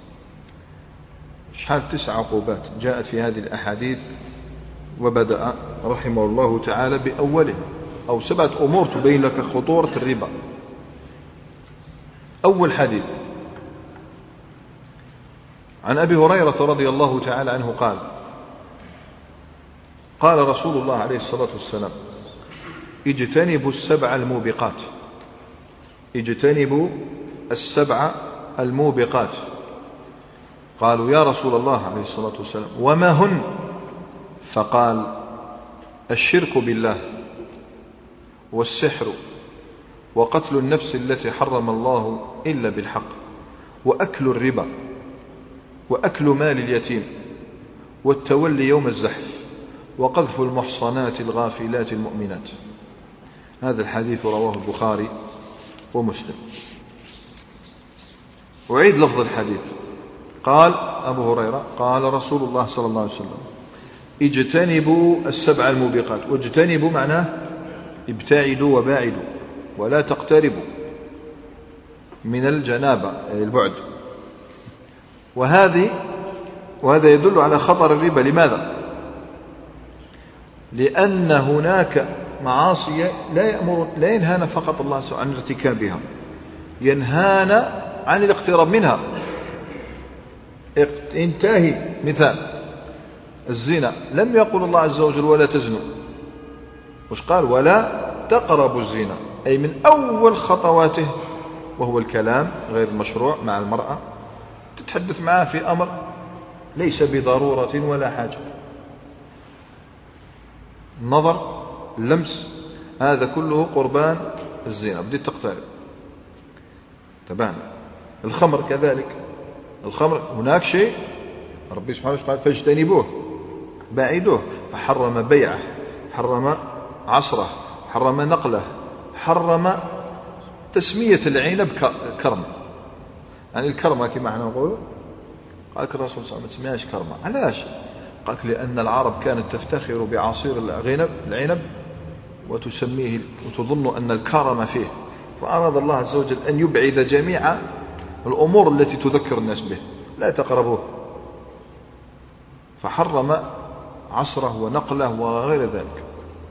Speaker 1: شحال 9 عقوبات جاءت في هذه الأحاديث. وبدأ رحمه الله تعالى بأوله أو 7 أمور تبين لك خطورة الربا. أول حديث عن أبي هريرة رضي الله تعالى عنه قال قال رسول الله عليه الصلاة والسلام اجتنبوا 7 الموبقات. اجتنبوا 7 الموبقات. قالوا يا رسول الله عليه الصلاة والسلام وما هن؟ فقال الشرك بالله والسحر وقتل النفس التي حرم الله إلا بالحق وأكل الربا وأكل مال اليتيم والتولي يوم الزحف وقذف المحصنات الغافلات المؤمنات. هذا الحديث رواه البخاري ومسلم. أعيد لفظ الحديث. قال أبو هريرة قال رسول الله صلى الله عليه وسلم اجتنبوا السبع الموبقات. واجتنبوا معناه ابتعدوا وباعدوا، ولا تقتربوا من الجنابة البعد. وهذا يدل على خطر الربا. لماذا؟ لأن هناك معاصي لا ينهانا فقط الله عن ارتكابها، ينهانا عن الاقتراب منها. انتهي مثال الزنا، لم يقل الله عز وجل ولا تزنوا، وش قال؟ ولا تقربوا الزنا، أي من أول خطواته، وهو الكلام غير المشروع مع المرأة، تتحدث معها في أمر ليس بضرورة ولا حاجة، النظر، اللمس، هذا كله قربان الزنا، بديت تقترب. تبان الخمر كذلك، الخمر هناك شيء ربي سبحانه وتعالى فاجتنبوه، باعدوه، فحرم بيعه، حرم عصره، حرم نقله، حرم تسمية العنب كرم. يعني الكرمة كما احنا نقول، قال لك الرسول صلى الله عليه وسلم ما تسميهاش كرمة. علاش؟ قال لك لأن العرب كانت تفتخر بعصير العنب وتسميه وتظن أن الكرم فيه، فأراد الله عز وجل أن يبعد جميع الأمور التي تذكر الناس به، لا تقربوه، فحرم عصره ونقله وغير ذلك.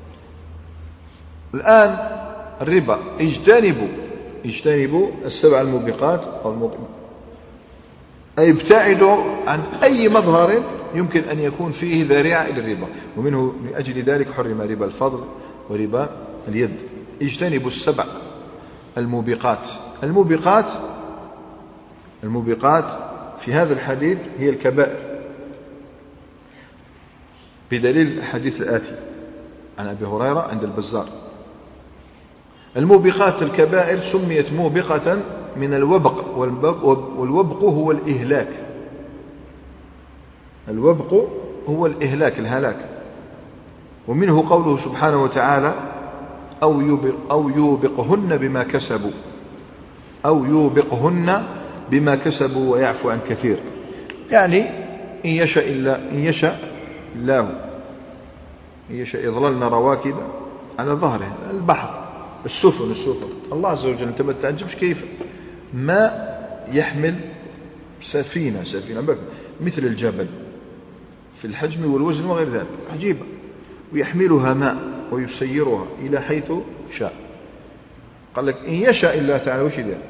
Speaker 1: الآن الربا، اجتنبوا السبع الموبقات، أي ابتعدوا عن أي مظهر يمكن أن يكون فيه ذريعة إلى الربا، ومنه من أجل ذلك حرم ربا الفضل وربا اليد. اجتنبوا السبع الموبقات. الموبقات في هذا الحديث هي الكبائر، بدليل الحديث الآتي عن أبي هريرة عند البزار. الموبقات الكبائر سميت موبقة من الوبق، والوبق هو الإهلاك. الوبق هو الإهلاك، الهلاك. ومنه قوله سبحانه وتعالى أو يوبقهن بما كسبوا، أو يوبقهن بما كسبوا ويعفو عن كثير. يعني إن يشاء الله يظللن رواكد على ظهره، البحر، السفن. الله عز وجل، انت ما تعجبش كيف ما يحمل سفينة مثل الجبل في الحجم والوزن وغير ذلك، عجيبة، ويحملها ماء ويسيرها إلى حيث شاء. قال لك إن يشاء الله تعالى وش يدير؟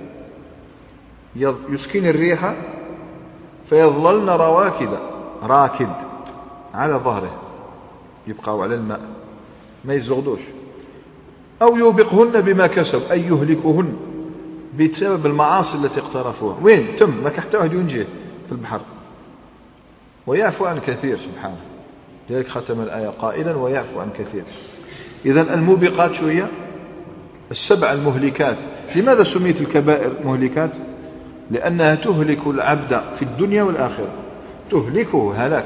Speaker 1: يسكن الريح فيظللن راكد على ظهره، يبقوا على الماء ما يزغدوش. أو يوبقهن بما كسب، أي يهلكهن بسبب المعاصي التي اقترفوها. وين ما حتى واحد ينجيه في البحر. ويعفو عن كثير سبحانه، لذلك ختم الآية قائلا ويعفو عن كثير. إذن الموبقات شو هي؟ السبع المهلكات. لماذا سميت الكبائر مهلكات؟ لأنها تهلك العبد في الدنيا والآخرة، تهلكه هلاك.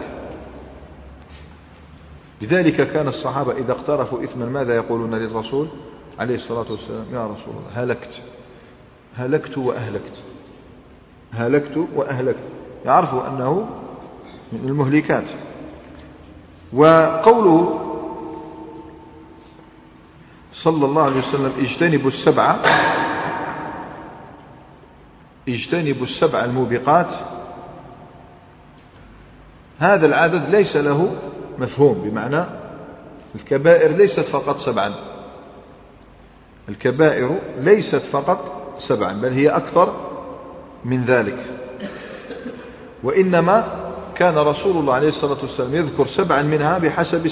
Speaker 1: لذلك كان الصحابة إذا اقترفوا إثما ماذا يقولون للرسول عليه الصلاة والسلام؟ يا رسول الله هلكت وأهلكت، يعرفوا أنه من المهلكات. وقوله صلى الله عليه وسلم اجتنبوا السبع الموبقات، هذا العدد ليس له مفهوم، بمعنى الكبائر ليست فقط سبعا، الكبائر ليست فقط سبعا، بل هي أكثر من ذلك. وإنما كان رسول الله عليه الصلاة والسلام يذكر سبعا منها بحسب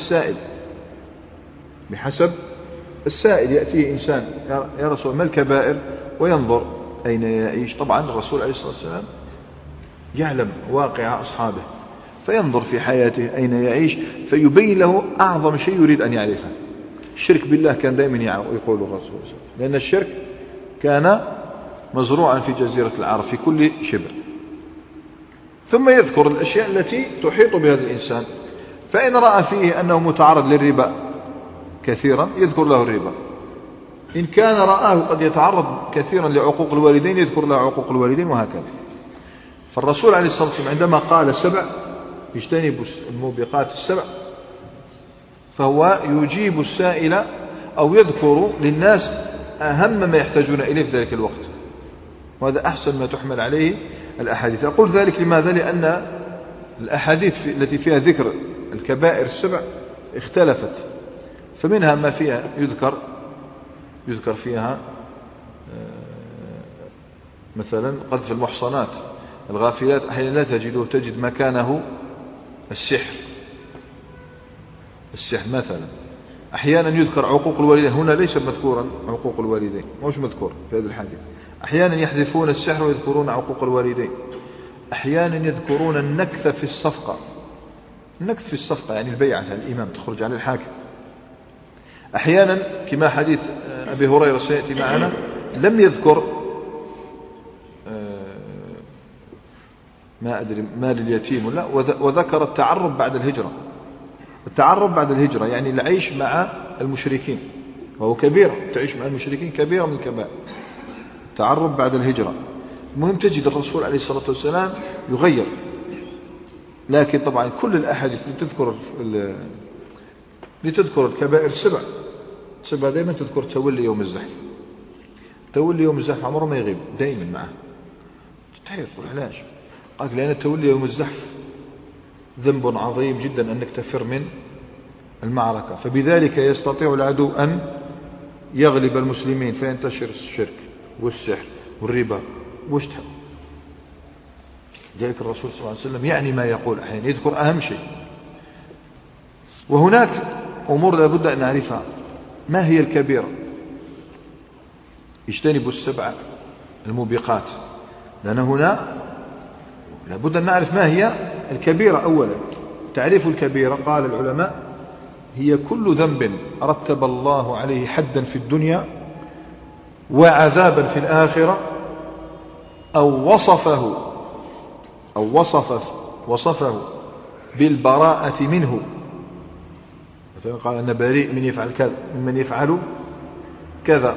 Speaker 1: السائل. يأتيه إنسان يا رسول ما الكبائر، وينظر أين يعيش. طبعا الرسول عليه الصلاة والسلام يعلم واقع أصحابه، فينظر في حياته أين يعيش، فيبين له أعظم شيء يريد أن يعرفه. الشرك بالله كان دائما يقول الرسول، لأن الشرك كان مزروعا في جزيرة العرب في كل شبر. ثم يذكر الأشياء التي تحيط بهذا الإنسان، فإن رأى فيه أنه متعرض للربا كثيرا يذكر له الربا. إن كان رآه قد يتعرض كثيرا لعقوق الوالدين يذكر له عقوق الوالدين، وهكذا. فالرسول عليه الصلاة والسلام عندما قال سبع اجتنبوا الموبقات السبع، فهو يجيب السائل أو يذكر للناس أهم ما يحتاجون إليه في ذلك الوقت، وهذا أحسن ما تحمل عليه الأحاديث. أقول ذلك لماذا؟ لأن الأحاديث التي فيها ذكر الكبائر السبع اختلفت، فمنها ما فيها يذكر فيها مثلا قذف المحصنات الغافلات، أحيانا لا تجد مكانه السحر مثلا. أحيانا يذكر عقوق الوالدين، هنا ليس مذكورا عقوق الوالدين، مش مذكور في هذا الحديث. أحيانا يحذفون السحر ويذكرون عقوق الوالدين. أحيانا يذكرون النكث في الصفقة، النكث في الصفقة يعني البيعة على الإمام تخرج على الحاكم. أحيانا كما حديث أبي هريرة سيأتي معنا لم يذكر ما أدري مال اليتيم ولا، وذكر التعرب بعد الهجرة. التعرب بعد الهجرة يعني العيش مع المشركين، وهو كبيرة، تعيش مع المشركين كبيرة من الكبائر. التعرب بعد الهجرة. المهم تجد الرسول عليه الصلاة والسلام يغير، لكن طبعا كل الأحاديث لتذكر الكبائر سبع دائما تذكر تولي يوم الزحف. تولي يوم الزحف عمره ما يغيب، دائما معه. تحير علاش؟ قال لأن تولي يوم الزحف ذنب عظيم جدا أنك تفر من المعركة، فبذلك يستطيع العدو أن يغلب المسلمين فينتشر الشرك والسحر والربا وش تحب. ذلك الرسول صلى الله عليه وسلم يعني ما يقول، أحيانا يذكر أهم شيء. وهناك أمور لابد أن نعرفها. ما هي الكبيرة؟ اجتنبوا السبع الموبقات، لأن هنا لابد أن نعرف ما هي الكبيرة. أولا تعريف الكبيرة قال العلماء هي كل ذنب رتب الله عليه حدا في الدنيا وعذابا في الآخرة، أو وصفه بالبراءة منه. مثلا قال أنا بريء من يفعل كذا ممن يفعل كذا.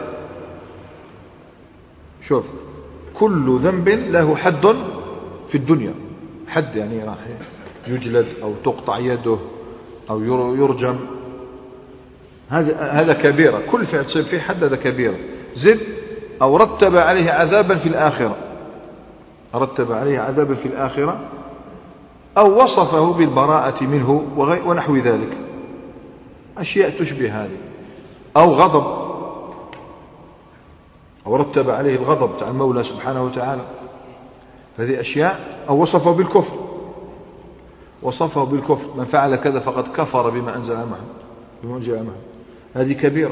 Speaker 1: شوف، كل ذنب له حد في الدنيا، حد يعني راح يجلد أو تقطع يده أو يرجم، هذا كبيرة. كل فعل تصير فيه حد هذا كبيرة. زد أو رتب عليه عذابا في الآخرة، رتب عليه عذابا في الآخرة، أو وصفه بالبراءة منه ونحو ذلك، أشياء تشبه هذه. أو غضب، أو رتب عليه الغضب تاع المولى سبحانه وتعالى، هذه أشياء. أو وصفه بالكفر، وصفه بالكفر، من فعل كذا فقد كفر بما أنزل معه، هذه كبيرة.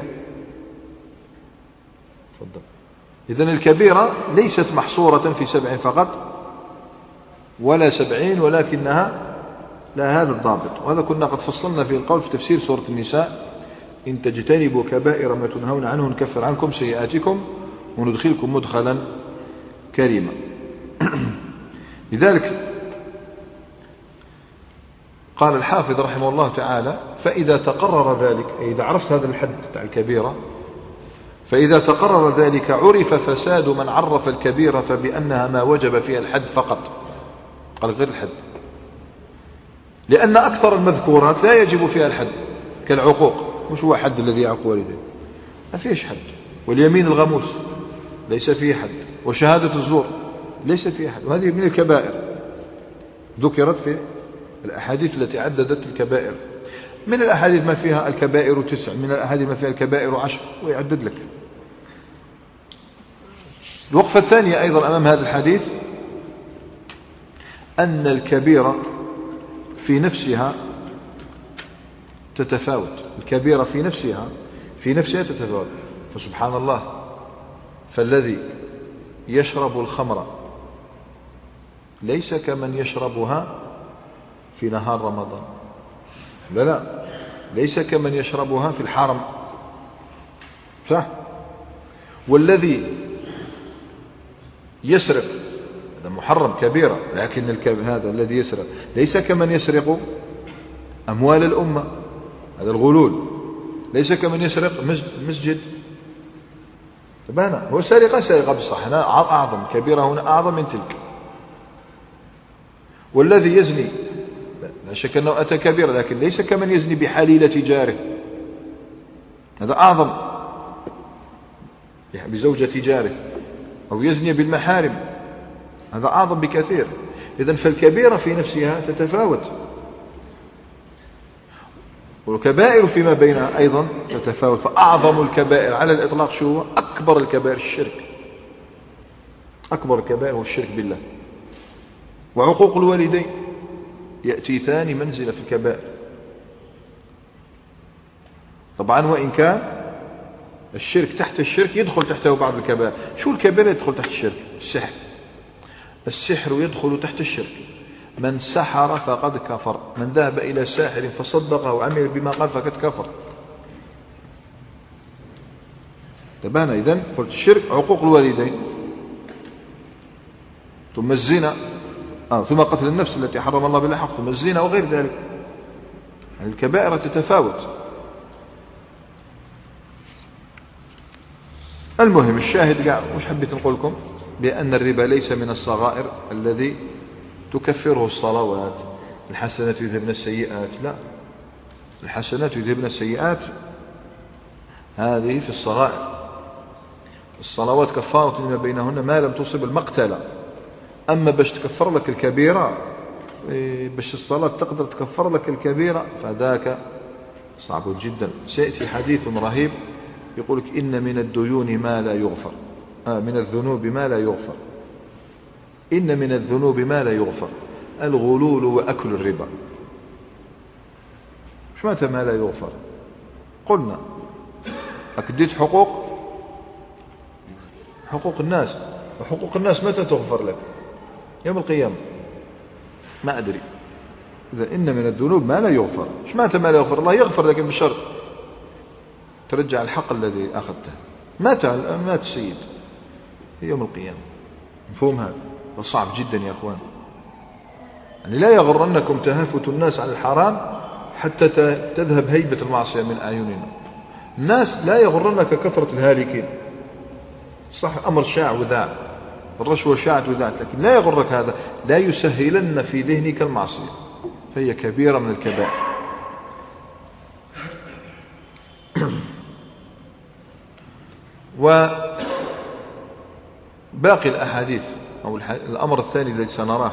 Speaker 1: تفضل. إذن الكبيرة ليست محصورة في 7 فقط ولا 70، ولكنها لا هذا الضابط. وهذا كنا قد فصلنا في القول في تفسير سورة النساء: إن تجتنبوا كبائر ما تنهون عنه نكفر عنكم سيئاتكم وندخلكم مدخلا كريما. لذلك قال الحافظ رحمه الله تعالى: فإذا تقرر ذلك، أي إذا عرفت هذا الحد تاع الكبيرة، فإذا تقرر ذلك عرف فساد من عرف الكبيرة بأنها ما وجب فيها الحد فقط. قال غير الحد، لأن أكثر المذكورات لا يجب فيها الحد، كالعقوق. مش هو حد الذي يعق والديه؟ ما فيش حد. واليمين الغموس ليس فيه حد، وشهادة الزور ليس فيه حد، وهذه من الكبائر ذكرت في الأحاديث التي عددت الكبائر. من الأحاديث ما فيها الكبائر 9، من الأحاديث ما فيها الكبائر 10، ويعدد لك. الوقفة الثانية أيضا أمام هذا الحديث أن الكبيرة في نفسها تتفاوت. الكبيرة في نفسها تتفاوت. فسبحان الله، فالذي يشرب الخمر ليس كمن يشربها في نهار رمضان، لا، ليس كمن يشربها في الحرم، صح؟ والذي يسرق هذا محرم كبيرة، لكن هذا الذي يسرق ليس كمن يسرق أموال الأمة، هذا الغلول. ليس كمن يسرق مسجد، تبانا هو سرقة بالصح، هنا أعظم كبيرة، هنا أعظم من تلك. والذي يزني لا شك أنه أتى كبيرة، لكن ليس كمن يزني بحليلة جاره، هذا أعظم، بزوجة جاره، أو يزني بالمحارم، هذا أعظم بكثير. إذن فالكبيرة في نفسها تتفاوت، والكبائر فيما بينها أيضا تتفاوت. فأعظم الكبائر على الإطلاق شو هو؟ أكبر الكبائر الشرك، أكبر الكبائر هو الشرك بالله. وعقوق الوالدين يأتي ثاني منزلة في الكبائر طبعا، وإن كان الشرك تحت الشرك يدخل تحته بعض الكبائر. شو الكبائر يدخل تحت الشرك؟ السحر، السحر يدخل تحت الشرك. من سحر فقد كفر، من ذهب إلى ساحر فصدقه وعمل بما قال فقد كفر. تبانا إذن قلت الشرك، عقوق الوالدين، ثم الزنا، ثم قتل النفس التي حرم الله بلا حق، ثم الزنا وغير ذلك. يعني الكبائر تتفاوت. المهم الشاهد قاعد مش حبيت نقول لكم بأن الربا ليس من الصغائر الذي تكفره الصلوات. الحسنات يذهبن السيئات، لا، الحسنات يذهبن السيئات هذه في الصغائر. الصلوات كفارة لما بينهن ما لم تصب المقتلة. أما باش تكفر لك الكبيرة، باش الصلاة تقدر تكفر لك الكبيرة، فذاك صعب جدا. سيأتي حديث رهيب يقولك إن من الديون ما لا يغفر، من الذنوب ما لا يغفر، إن من الذنوب ما لا يغفر، الغلول وأكل الربا. شو معنى ما لا يغفر؟ قلنا أكديت حقوق الناس، وحقوق الناس متى تغفر لك؟ يوم القيامة. ما أدري. إذا إن من الذنوب ما لا يغفر، شو معنى ما لا يغفر؟ الله يغفر لكن بشرط ترجع الحق الذي أخذته. مات السيد في يوم القيامة. مفهوم هذا؟ صعب جدا يا أخوان. يعني لا يغرنكم تهافت الناس على الحرام حتى تذهب هيبة المعصية من أعيننا. الناس لا يغرنك كثرة الهالكين، صح أمر شاع وذاع، الرشوة شاعت وذاعت، لكن لا يغرك هذا، لا يسهلن في ذهنك المعصية، فهي كبيرة من الكبائر. وباقي الأحاديث أو الأمر الثاني الذي سنراه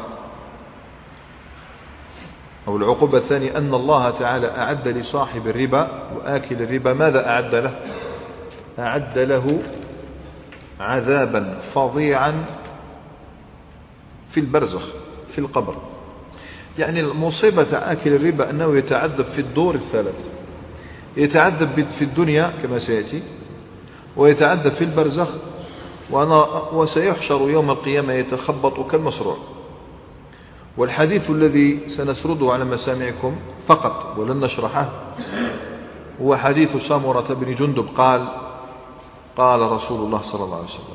Speaker 1: أو العقوبة الثانية أن الله تعالى أعد لصاحب الربا وآكل الربا، ماذا أعد له؟ أعد له عذابا فظيعا في البرزخ، في القبر. يعني المصيبة آكل الربا أنه يتعذب في الدور الثلاث، يتعذب في الدنيا كما سيأتي، ويتعذب في البرزخ، وسيحشر يوم القيامة يتخبط كالمصروع. والحديث الذي سنسرده على مسامعكم فقط ولن نشرحه هو حديث سامرة بن جندب قال رسول الله صلى الله عليه وسلم: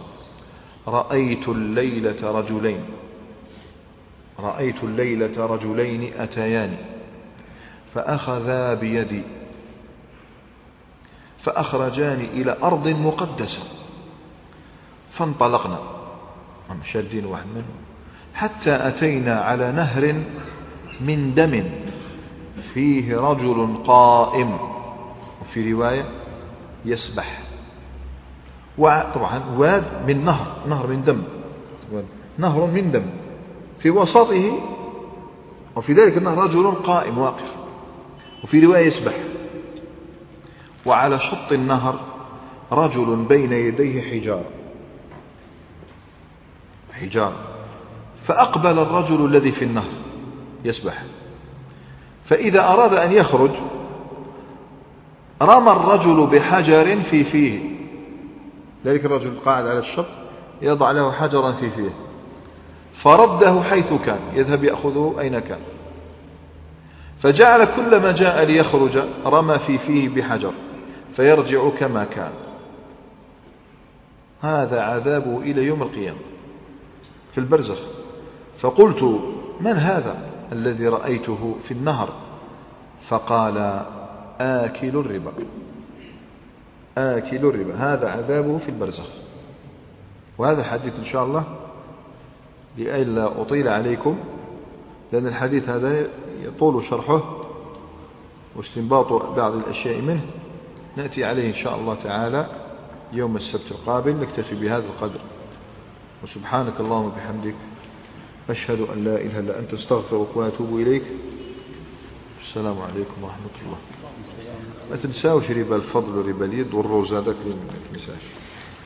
Speaker 1: رأيت الليلة رجلين أتياني فأخذا بيدي فأخرجاني إلى أرض مقدسة، فانطلقنا، شادين واحد منهم، حتى أتينا على نهر من دم فيه رجل قائم، وفي رواية يسبح. وطبعا واد من نهر من دم، نهر من دم في وسطه، وفي ذلك النهر رجل قائم واقف، وفي رواية يسبح. وعلى شط النهر رجل بين يديه حجار، فأقبل الرجل الذي في النهر يسبح، فإذا أراد أن يخرج رمى الرجل بحجر في فيه. ذلك الرجل قاعد على الشط يضع له حجرا في فيه، فرده حيث كان، يذهب يأخذه أين كان، فجعل كلما جاء ليخرج رمى في فيه بحجر فيرجع كما كان. هذا عذابه إلى يوم القيامة في البرزخ. فقلت: من هذا الذي رأيته في النهر؟ فقال: آكل الربا، هذا عذابه في البرزخ. وهذا الحديث إن شاء الله لئلا أطيل عليكم، لأن الحديث هذا يطول شرحه واستنباط بعض الأشياء منه نأتي عليه إن شاء الله تعالى يوم السبت القابل. نكتفي بهذا القدر، وسبحانك اللهم وبحمدك أشهد أن لا إله إلا أنت استغفرك وأتوب إليك. السلام عليكم ورحمة الله. ما تنساوش ربا الفضل وربا اليد والروزة، ذاك اللي ما تنساش.